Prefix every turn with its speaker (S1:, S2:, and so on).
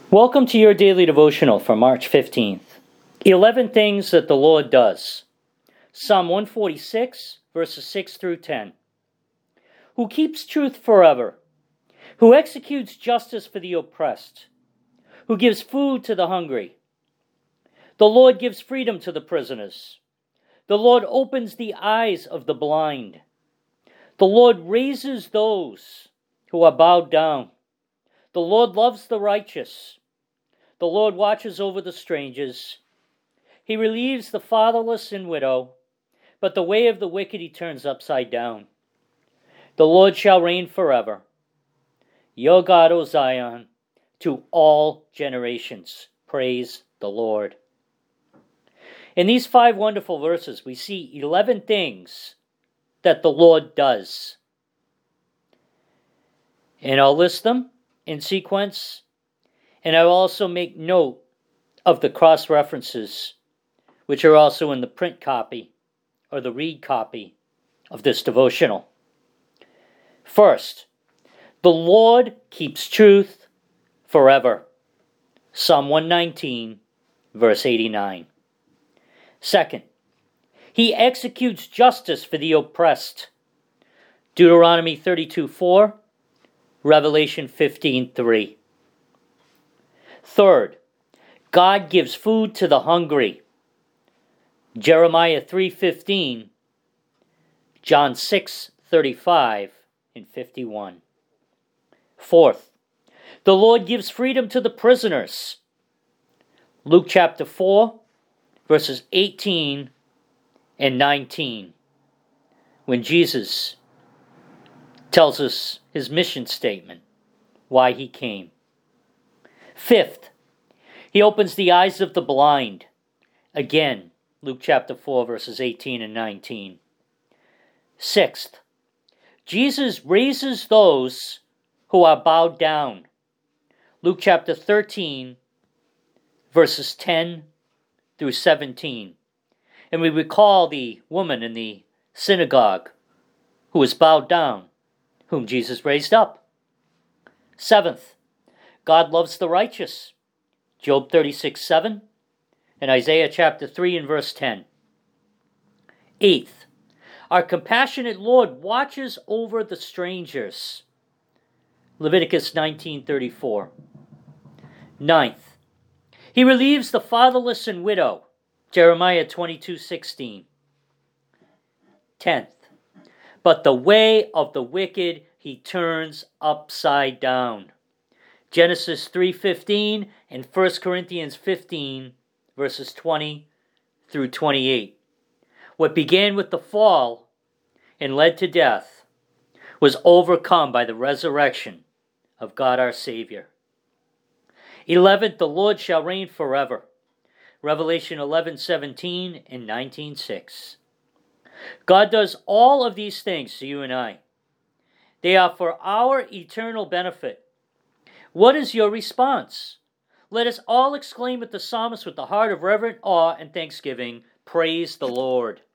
S1: Welcome to your daily devotional for March 15th. 11 things that the Lord does. Psalm 146, verses 6 through 10. Who keeps truth forever, who executes justice for the oppressed, who gives food to the hungry. The Lord gives freedom to the prisoners. The Lord opens the eyes of the blind. The Lord raises those who are bowed down. The Lord loves the righteous. The Lord watches over the strangers. He relieves the fatherless and widow, but the way of the wicked he turns upside down. The Lord shall reign forever. Your God, O Zion, to all generations. Praise the Lord. In these 5 wonderful verses, we see 11 things that the Lord does. And I'll list them in sequence, and I will also make note of the cross-references, which are also in the print copy or the read copy of this devotional. First, the Lord keeps truth forever. Psalm 119, verse 89. Second, he executes justice for the oppressed. Deuteronomy 32:4, Revelation 15:3. Third, God gives food to the hungry. Jeremiah 3:15, John 6:35 and 51. Fourth, the Lord gives freedom to the prisoners. Luke chapter 4, verses 18 and 19, when Jesus tells us his mission statement, why he came. Fifth, he opens the eyes of the blind. Again, Luke chapter 4, verses 18 and 19. Sixth, Jesus raises those who are bowed down. Luke chapter 13, verses 10 through 17. And we recall the woman in the synagogue who was bowed down, whom Jesus raised up. Seventh, God loves the righteous. Job 36:7 and Isaiah chapter 3 and verse 10. Eighth, our compassionate Lord watches over the strangers. Leviticus 19:34. Ninth, he relieves the fatherless and widow. Jeremiah 22:16. 10th, but the way of the wicked he turns upside down. Genesis 3:15 and 1 Corinthians 15, verses 20 through 28. What began with the fall and led to death was overcome by the resurrection of God our Savior. 11th, the Lord shall reign forever. Revelation 11:17 and 19:6. God does all of these things to you and I. They are for our eternal benefit. What is your response? Let us all exclaim with the psalmist with the heart of reverent awe and thanksgiving, praise the Lord.